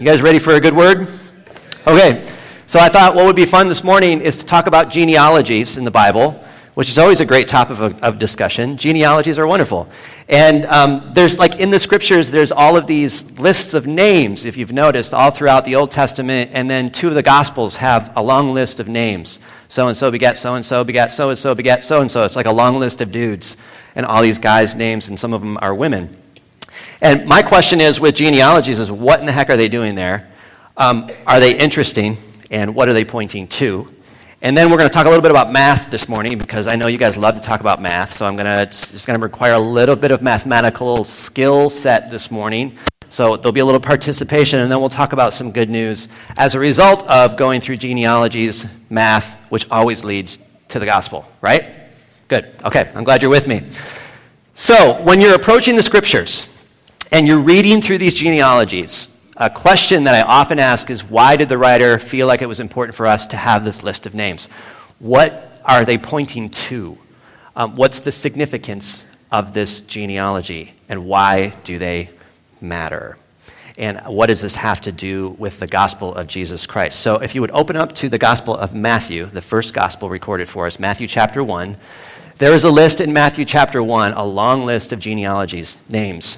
You guys ready for a good word? Okay, so I thought what would be fun this morning is to talk about genealogies in the Bible, which is always a great topic of discussion. Genealogies are wonderful. And there's like in the scriptures, there's all of these lists of names, if you've noticed, all throughout the Old Testament, and then two of the Gospels have a long list of names. So-and-so begat so-and-so, begat so-and-so, begat so-and-so. It's like a long list of dudes, and all these guys' names, and some of them are women. And my question is, with genealogies, is what in the heck are they doing there? Are they interesting, and what are they pointing to? And then we're going to talk a little bit about math this morning, because I know you guys love to talk about math, so it's going to require a little bit of mathematical skill set this morning. So there'll be a little participation, and then we'll talk about some good news as a result of going through genealogies, math, which always leads to the gospel, right? Good. Okay, I'm glad you're with me. So when you're approaching the scriptures, and you're reading through these genealogies, a question that I often ask is, why did the writer feel like it was important for us to have this list of names? What are they pointing to? What's the significance of this genealogy, and why do they matter? And what does this have to do with the gospel of Jesus Christ? So if you would open up to the gospel of Matthew, the first gospel recorded for us, Matthew chapter 1. There is a list in Matthew chapter 1, a long list of genealogies, names.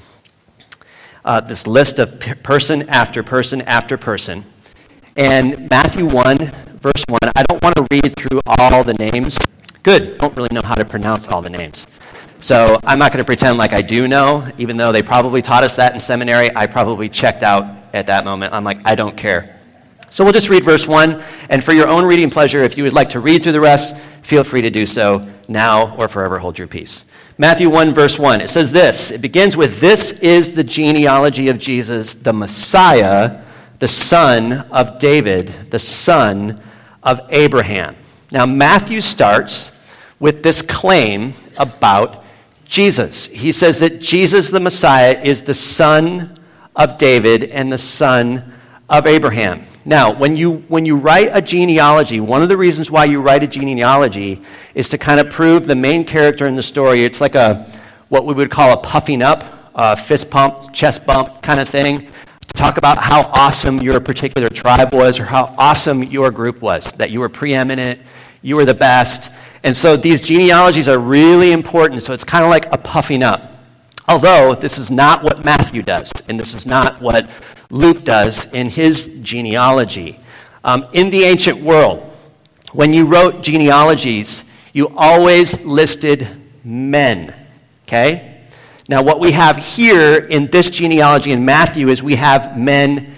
This list of person after person after person. And Matthew 1, verse 1, I don't want to read through all the names. Good, I don't really know how to pronounce all the names. So I'm not going to pretend like I do know, even though they probably taught us that in seminary. I probably checked out at that moment. I'm like, I don't care. So we'll just read verse 1, and for your own reading pleasure, if you would like to read through the rest, feel free to do so now or forever hold your peace. Matthew 1, verse 1, it says this. It begins with, "This is the genealogy of Jesus, the Messiah, the son of David, the son of Abraham." Now, Matthew starts with this claim about Jesus. He says that Jesus, the Messiah, is the son of David and the son of Abraham. Now, when you write a genealogy, one of the reasons why you write a genealogy is to kind of prove the main character in the story. It's like what we would call a puffing up, a fist pump, chest bump kind of thing, to talk about how awesome your particular tribe was or how awesome your group was, that you were preeminent, you were the best. And so these genealogies are really important, so it's kind of like a puffing up. Although this is not what Matthew does, and this is not what Luke does in his genealogy. In the ancient world, when you wrote genealogies, you always listed men, okay? Now what we have here in this genealogy in Matthew is we have men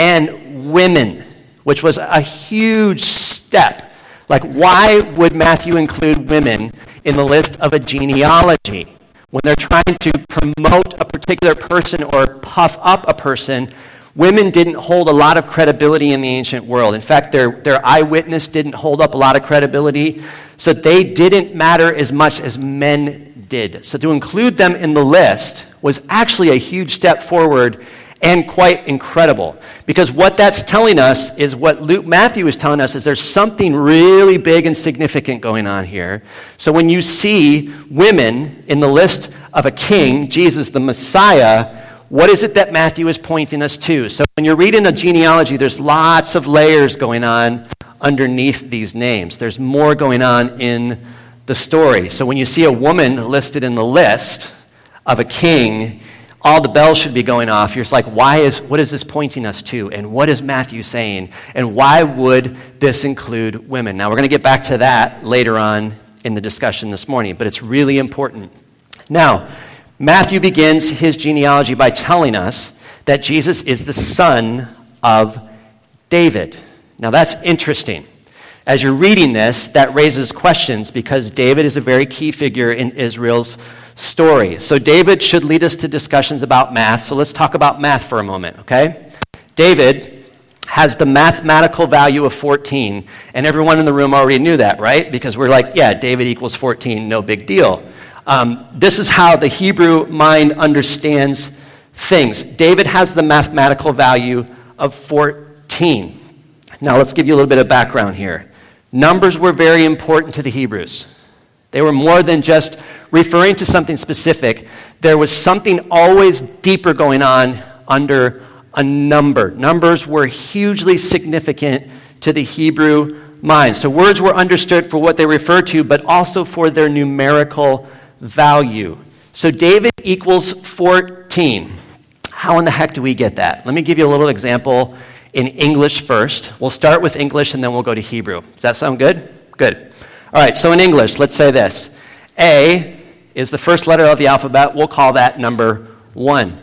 and women, which was a huge step. Like, why would Matthew include women in the list of a genealogy? When they're trying to promote a particular person or puff up a person, women didn't hold a lot of credibility in the ancient world. In fact, their eyewitness didn't hold up a lot of credibility, so they didn't matter as much as men did. So to include them in the list was actually a huge step forward and quite incredible. Because what that's telling us is what Matthew is telling us is there's something really big and significant going on here. So when you see women in the list of a king, Jesus the Messiah, what is it that Matthew is pointing us to? So when you're reading a genealogy, there's lots of layers going on underneath these names. There's more going on in the story. So when you see a woman listed in the list of a king, all the bells should be going off. You're just like, what is this pointing us to? And what is Matthew saying? And why would this include women? Now, we're going to get back to that later on in the discussion this morning, but it's really important. Now, Matthew begins his genealogy by telling us that Jesus is the son of David. Now, that's interesting. As you're reading this, that raises questions because David is a very key figure in Israel's story. So David should lead us to discussions about math. So let's talk about math for a moment, okay? David has the mathematical value of 14, and everyone in the room already knew that, right? Because we're like, yeah, David equals 14, no big deal. This is how the Hebrew mind understands things. David has the mathematical value of 14. Now let's give you a little bit of background here. Numbers were very important to the Hebrews. They were more than just referring to something specific. There was something always deeper going on under a number. Numbers were hugely significant to the Hebrew mind. So words were understood for what they refer to, but also for their numerical value. So David equals 14. How in the heck do we get that? Let me give you a little example in English first. We'll start with English and then we'll go to Hebrew. Does that sound good? Good. All right, so in English, let's say this. A is the first letter of the alphabet. We'll call that number 1.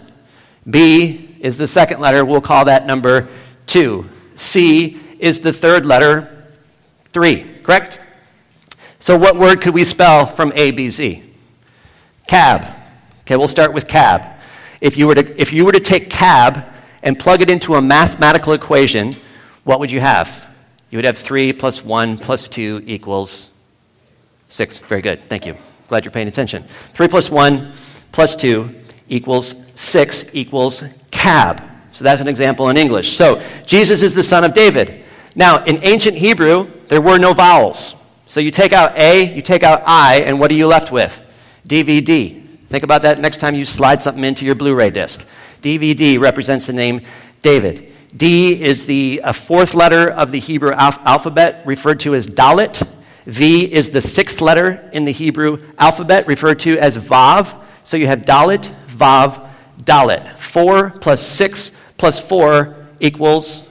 B is the second letter. We'll call that number 2. C is the third letter, 3. Correct? So what word could we spell from A, B, Z? Cab. Okay, we'll start with cab. If you were to take cab and plug it into a mathematical equation, what would you have? You would have 3 plus 1 plus 2 equals 6. Very good. Thank you. Glad you're paying attention. 3 plus 1 plus 2 equals 6 equals cab. So that's an example in English. So Jesus is the son of David. Now, in ancient Hebrew, there were no vowels. So you take out A, you take out I, and what are you left with? DVD. Think about that next time you slide something into your Blu-ray disc. DVD represents the name David. D is the fourth letter of the Hebrew alphabet, referred to as Dalet. V is the sixth letter in the Hebrew alphabet, referred to as Vav. So you have Dalet, Vav, Dalet. 4 plus 6 plus 4 equals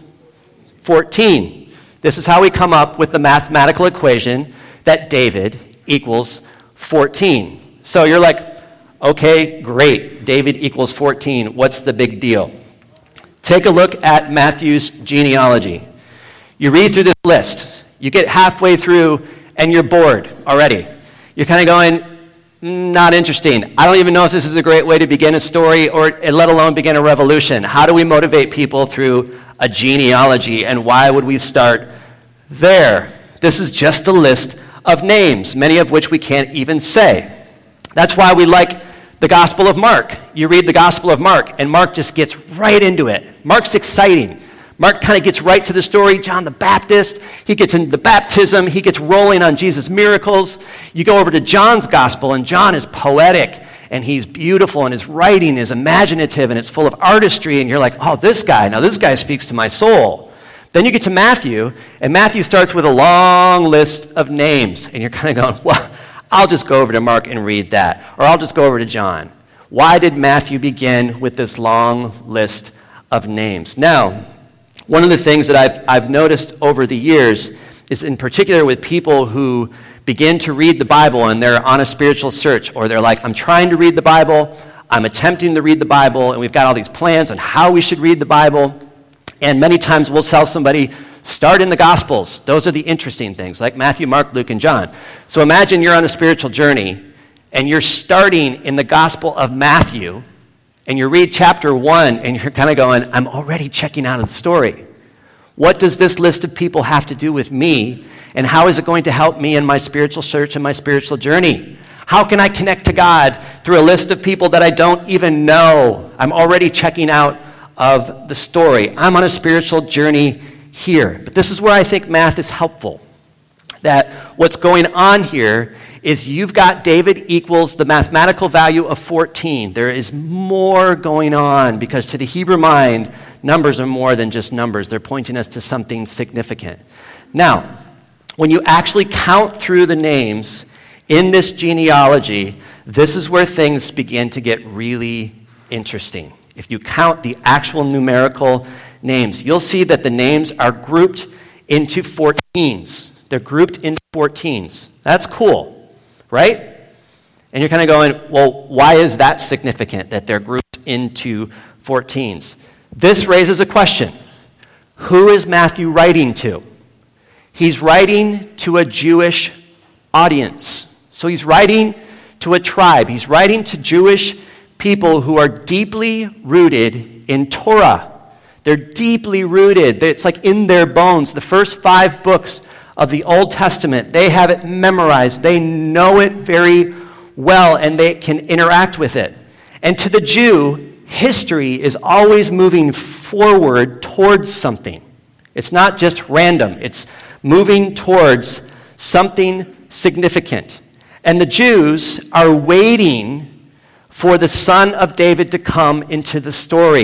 14. This is how we come up with the mathematical equation that David equals 14. So you're like, okay, great. David equals 14. What's the big deal? Take a look at Matthew's genealogy. You read through this list. You get halfway through and you're bored already. You're kind of going, not interesting. I don't even know if this is a great way to begin a story or let alone begin a revolution. How do we motivate people through a genealogy, and why would we start there? This is just a list of names, many of which we can't even say. That's why we like the Gospel of Mark. You read the Gospel of Mark, and Mark just gets right into it. Mark's exciting. Mark kind of gets right to the story. John the Baptist, he gets into the baptism. He gets rolling on Jesus' miracles. You go over to John's Gospel, and John is poetic, and he's beautiful, and his writing is imaginative, and it's full of artistry, and you're like, oh, this guy speaks to my soul. Then you get to Matthew, and Matthew starts with a long list of names, and you're kind of going, well, I'll just go over to Mark and read that, or I'll just go over to John. Why did Matthew begin with this long list of names? Now, one of the things that I've noticed over the years is in particular with people who begin to read the Bible and they're on a spiritual search, or they're like, I'm trying to read the Bible, I'm attempting to read the Bible, and we've got all these plans on how we should read the Bible. And many times we'll tell somebody, start in the Gospels. Those are the interesting things, like Matthew, Mark, Luke, and John. So imagine you're on a spiritual journey, and you're starting in the Gospel of Matthew, and you read chapter 1, and you're kind of going, I'm already checking out of the story. What does this list of people have to do with me, and how is it going to help me in my spiritual search and my spiritual journey? How can I connect to God through a list of people that I don't even know? I'm already checking out of the story. I'm on a spiritual journey here. But this is where I think math is helpful. That what's going on here is you've got David equals the mathematical value of 14. There is more going on because to the Hebrew mind, numbers are more than just numbers. They're pointing us to something significant. Now, when you actually count through the names in this genealogy, this is where things begin to get really interesting. If you count the actual numerical names, you'll see that the names are grouped into 14s. They're grouped into 14s. That's cool, right? And you're kind of going, well, why is that significant that they're grouped into 14s? This raises a question. Who is Matthew writing to? He's writing to a Jewish audience. So he's writing to a tribe. He's writing to Jewish people who are deeply rooted in Torah. They're deeply rooted. It's like in their bones. The first 5 books of the Old Testament, they have it memorized. They know it very well, and they can interact with it. And to the Jew, history is always moving forward towards something. It's not just random. It's moving towards something significant. And the Jews are waiting for the son of David to come into the story.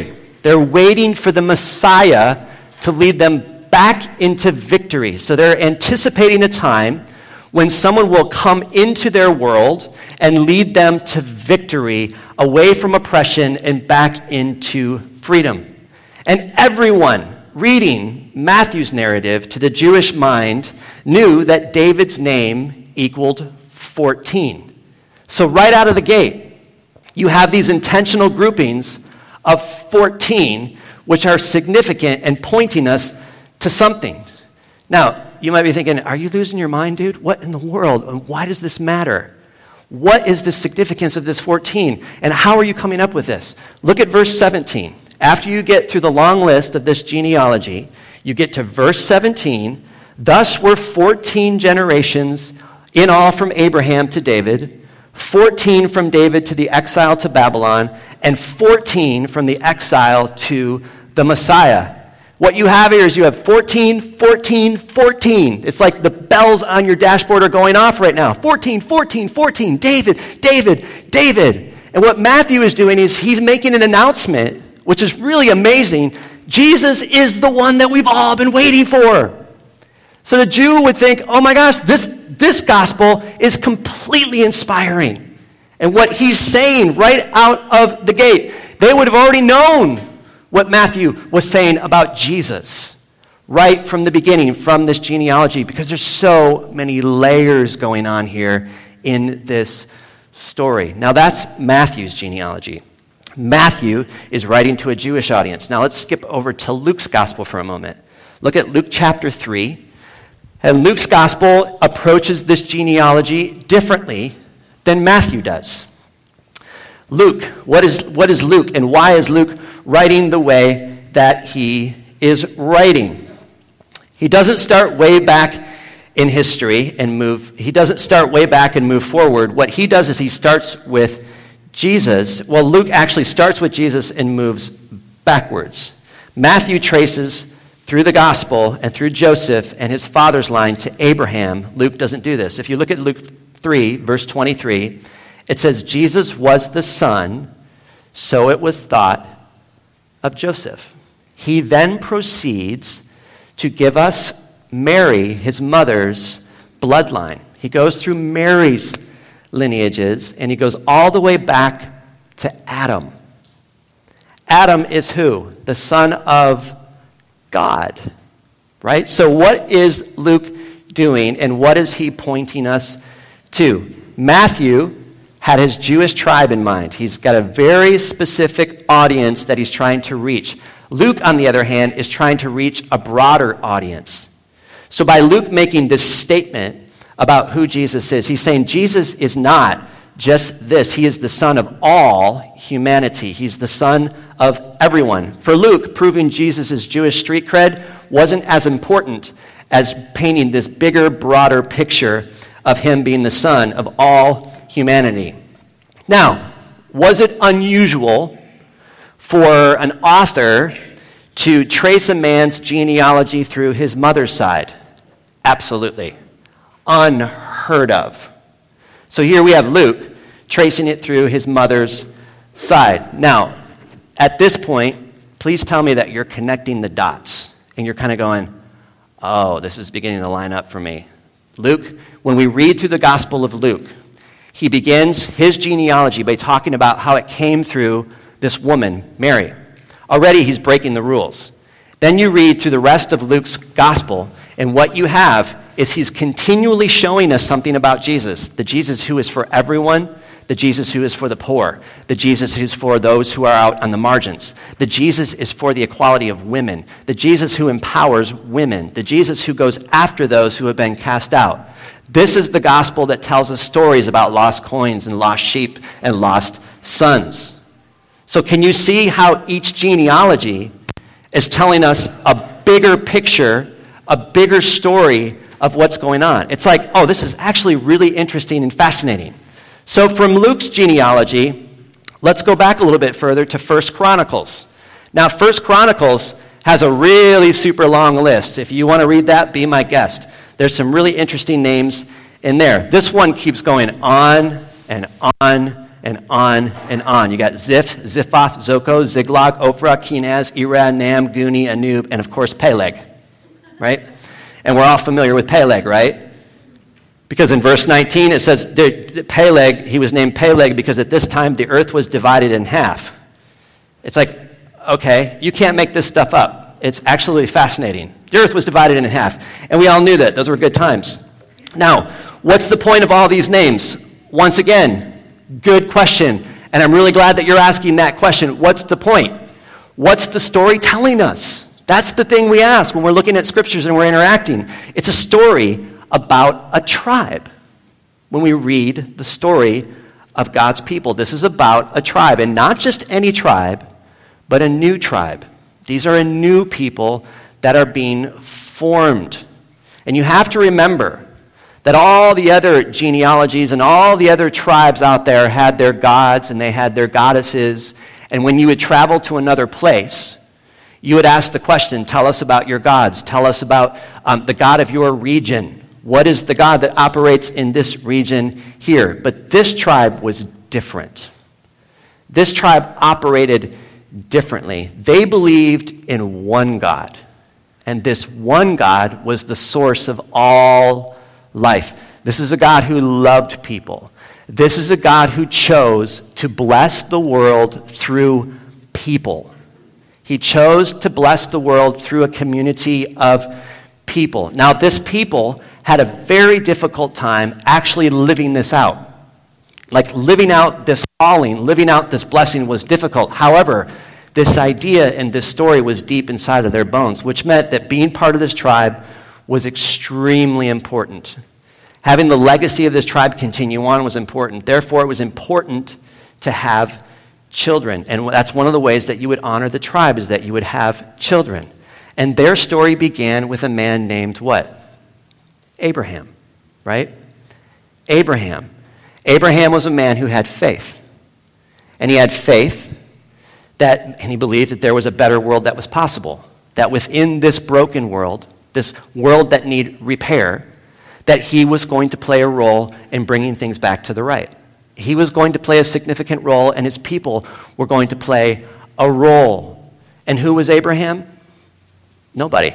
They're waiting for the Messiah to lead them back into victory. So they're anticipating a time when someone will come into their world and lead them to victory, away from oppression and back into freedom. And everyone reading Matthew's narrative to the Jewish mind knew that David's name equaled 14. So right out of the gate, you have these intentional groupings of 14, which are significant and pointing us to something. Now, you might be thinking, are you losing your mind, dude? What in the world? And why does this matter? What is the significance of this 14? And how are you coming up with this? Look at verse 17. After you get through the long list of this genealogy, you get to verse 17. Thus were 14 generations in all from Abraham to David, 14 from David to the exile to Babylon, and 14 from the exile to the Messiah. What you have here is you have 14, 14, 14. It's like the bells on your dashboard are going off right now. 14, 14, 14, David, David, David. And what Matthew is doing is he's making an announcement, which is really amazing. Jesus is the one that we've all been waiting for. So the Jew would think, oh my gosh, this gospel is completely inspiring. And what he's saying right out of the gate, they would have already known what Matthew was saying about Jesus right from the beginning, from this genealogy, because there's so many layers going on here in this story. Now that's Matthew's genealogy. Matthew is writing to a Jewish audience. Now let's skip over to Luke's gospel for a moment. Look at Luke chapter 3. And Luke's gospel approaches this genealogy differently than Matthew does. Luke, what is Luke, and why is Luke writing the way that he is writing? He doesn't start way back in history and move forward. What he does is he starts with Jesus. Well, Luke actually starts with Jesus and moves backwards. Matthew traces through the gospel and through Joseph and his father's line to Abraham. Luke doesn't do this. If you look at Luke 3, verse 23, it says, Jesus was the son, so it was thought, of Joseph. He then proceeds to give us Mary, his mother's bloodline. He goes through Mary's lineages, and he goes all the way back to Adam. Adam is who? The son of God, right? So what is Luke doing, and what is he pointing us to? Matthew had his Jewish tribe in mind. He's got a very specific audience that he's trying to reach. Luke, on the other hand, is trying to reach a broader audience. So by Luke making this statement about who Jesus is, he's saying Jesus is not just this. He is the son of all humanity. He's the son of everyone. For Luke, proving Jesus' Jewish street cred wasn't as important as painting this bigger, broader picture of him being the son of all humanity. Now, was it unusual for an author to trace a man's genealogy through his mother's side? Absolutely. Unheard of. So here we have Luke tracing it through his mother's side. Now, at this point, please tell me that you're connecting the dots and you're kind of going, oh, this is beginning to line up for me. Luke, when we read through the Gospel of Luke, he begins his genealogy by talking about how it came through this woman, Mary. Already he's breaking the rules. Then you read through the rest of Luke's Gospel, and what you have is he's continually showing us something about Jesus, the Jesus who is for everyone, the Jesus who is for the poor, the Jesus who's for those who are out on the margins, the Jesus is for the equality of women, the Jesus who empowers women, the Jesus who goes after those who have been cast out. This is the gospel that tells us stories about lost coins and lost sheep and lost sons. So can you see how each genealogy is telling us a bigger picture, a bigger story of what's going on? It's like, oh, this is actually really interesting and fascinating. So from Luke's genealogy, let's go back a little bit further to 1 Chronicles. Now, 1 Chronicles has a really super long list. If you want to read that, be my guest. There's some really interesting names in there. This one keeps going on and on and on and on. You got Ziph, Ziphoth, Zoko, Ziklag, Ophrah, Kenaz, Erah, Nam, Guni, Anub, and of course Peleg, right? And we're all familiar with Peleg, right? Because in verse 19 it says Peleg, he was named Peleg because at this time the earth was divided in half. It's like, okay, you can't make this stuff up. It's absolutely fascinating. The earth was divided in half, and we all knew that. Those were good times. Now, what's the point of all these names? Once again, good question, and I'm really glad that you're asking that question. What's the point? What's the story telling us? That's the thing we ask when we're looking at scriptures and we're interacting. It's a story about a tribe. When we read the story of God's people, this is about a tribe, and not just any tribe, but a new tribe. These are a new people that are being formed. And you have to remember that all the other genealogies and all the other tribes out there had their gods and they had their goddesses. And when you would travel to another place, you would ask the question, tell us about your gods. Tell us about the God of your region. What is the God that operates in this region here? But this tribe was different. This tribe operated differently. They believed in one God. And this one God was the source of all life. This is a God who loved people. This is a God who chose to bless the world through people. He chose to bless the world through a community of people. Now, this people had a very difficult time actually living this out. Like living out this calling, living out this blessing was difficult. However, this idea and this story was deep inside of their bones, which meant that being part of this tribe was extremely important. Having the legacy of this tribe continue on was important. Therefore, it was important to have children. And that's one of the ways that you would honor the tribe, is that you would have children. And their story began with a man named what? Abraham, right? Abraham. Abraham was a man who had faith. And he had faith and he believed that there was a better world that was possible. That within this broken world, this world that needed repair, that he was going to play a role in bringing things back to the right. He was going to play a significant role, and his people were going to play a role. And who was Abraham? Nobody.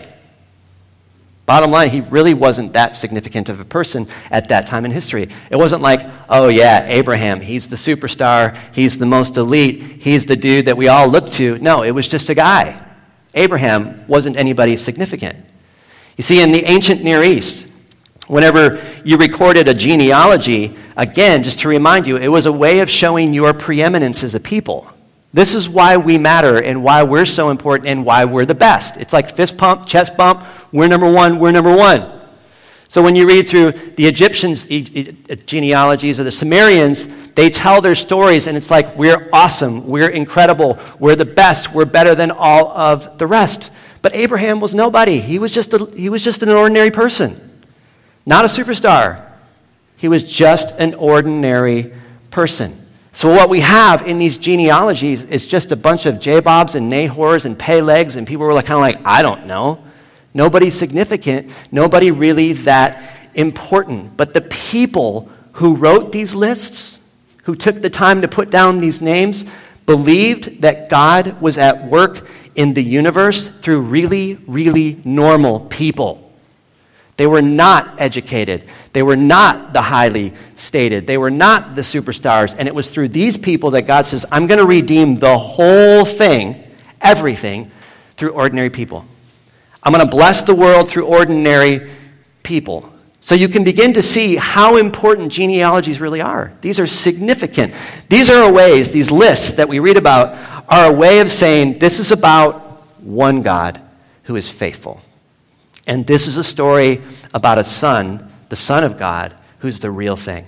Bottom line, he really wasn't that significant of a person at that time in history. It wasn't like, oh yeah, Abraham, he's the superstar, he's the most elite, he's the dude that we all look to. No, it was just a guy. Abraham wasn't anybody significant. You see, in the ancient Near East, whenever you recorded a genealogy, again, just to remind you, it was a way of showing your preeminence as a people. This is why we matter and why we're so important and why we're the best. It's like fist pump, chest bump, we're number one, we're number one. So when you read through the Egyptians' genealogies or the Sumerians, they tell their stories and it's like, we're awesome, we're incredible, we're the best, we're better than all of the rest. But Abraham was nobody. He was just an ordinary person, not a superstar. He was just an ordinary person. So what we have in these genealogies is just a bunch of Jabobs and Nahors and Pelegs, and people were kind of like, I don't know. Nobody's significant. Nobody really that important. But the people who wrote these lists, who took the time to put down these names, believed that God was at work in the universe through really, really normal people. They were not educated. They were not the highly stated. They were not the superstars. And it was through these people that God says, I'm going to redeem the whole thing, everything, through ordinary people. I'm going to bless the world through ordinary people. So you can begin to see how important genealogies really are. These are significant. These are ways, these lists that we read about, are a way of saying this is about one God who is faithful. And this is a story about a son, the Son of God, who's the real thing.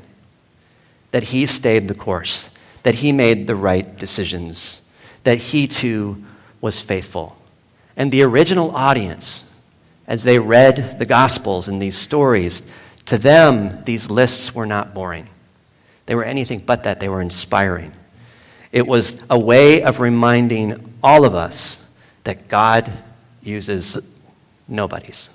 That he stayed the course. That he made the right decisions. That he too was faithful. And the original audience, as they read the Gospels and these stories, to them, these lists were not boring. They were anything but that. They were inspiring. It was a way of reminding all of us that God uses nobodies.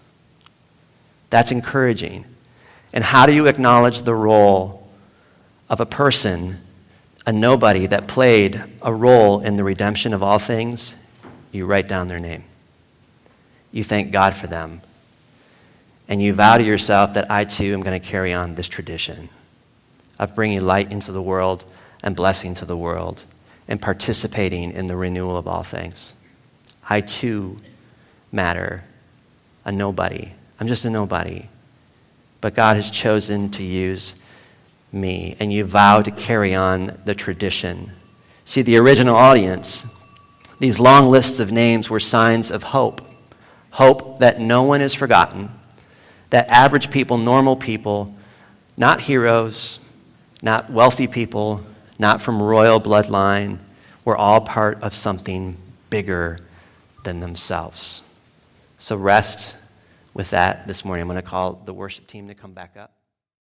That's encouraging. And how do you acknowledge the role of a person, a nobody that played a role in the redemption of all things, you write down their name. You thank God for them. And you vow to yourself that I too am going to carry on this tradition of bringing light into the world and blessing to the world and participating in the renewal of all things. I too matter, a nobody. I'm just a nobody. But God has chosen to use me, and you vow to carry on the tradition. See, the original audience, these long lists of names were signs of hope. Hope that no one is forgotten, that average people, normal people, not heroes, not wealthy people, not from royal bloodline, were all part of something bigger than themselves. So rest with that this morning. I'm going to call the worship team to come back up.